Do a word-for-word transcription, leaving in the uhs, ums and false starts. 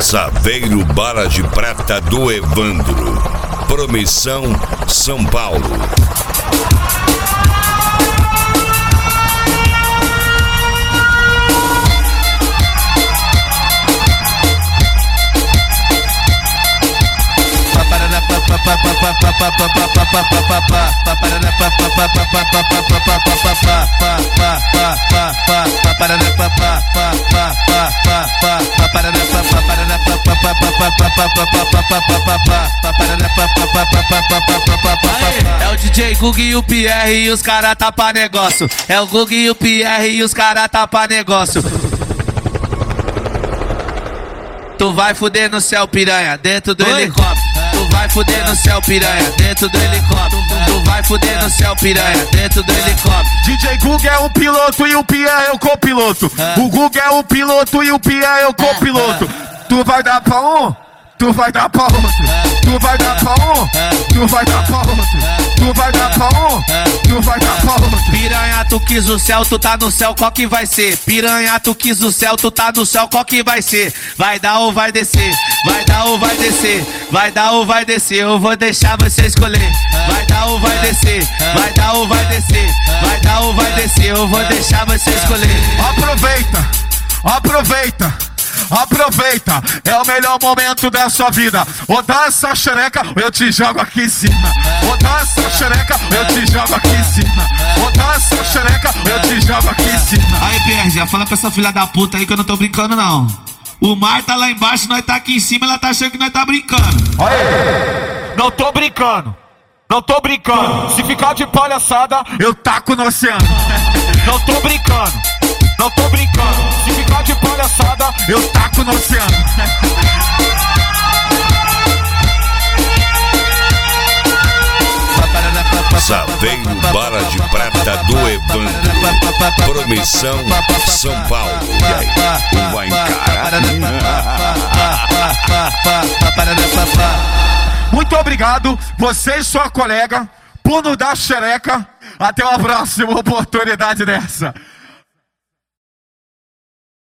Saveiro Bala de Prata do Evandro. Promissão, São Paulo. É o D J Gug e o Pierre e os cara tá pra negócio. É o Gug e o Pierre e os cara tá pra negócio. Tu vai fuder no céu, piranha, dentro do Oi? helicóptero. Tu vai fuder no céu, piranha, dentro do helicóptero. Tu vai fuder no céu, piranha, dentro do helicóptero. D J Gug é o piloto e o Pierre é o copiloto. É. O Gug é o piloto e o Pierre é o copiloto. Tu vai dar pra um, tu vai dar pra outro. Tu vai dar pra um, tu vai dar pra outro. Tu vai dar pra um, tu vai dar pra outro. Piranha, tu quis o céu, tu tá no céu, qual que vai ser? Piranha, tu quis o céu, tu tá no céu, qual que vai ser? Vai dar ou vai descer? Vai dar ou vai descer? Vai dar ou vai descer? Eu vou deixar você escolher. Vai dar ou vai descer? Vai dar ou vai descer? Vai dar ou vai descer? Eu vou deixar você escolher. Aproveita, aproveita, aproveita. É o melhor momento da sua vida. Ou dá essa xereca, ou eu te jogo aqui em cima. Ou dá essa xereca, ou eu te jogo aqui em cima. Ou dá essa xereca, ou eu te jogo aqui em cima. Aí, Pierre, já fala pra essa filha da puta aí que eu não tô brincando, não. O mar tá lá embaixo, nós tá aqui em cima, ela tá achando que nós tá brincando. Olha, não tô brincando, não tô brincando. Se ficar de palhaçada, eu taco no oceano. Não tô brincando, não tô brincando. Se ficar de palhaçada, eu taco no oceano. Saveiro Bala de Prata do Evandro. Promissão, São Paulo. E aí, tu vai encarar? Muito obrigado, você e sua colega, por nos dar xereca. Até uma próxima oportunidade dessa.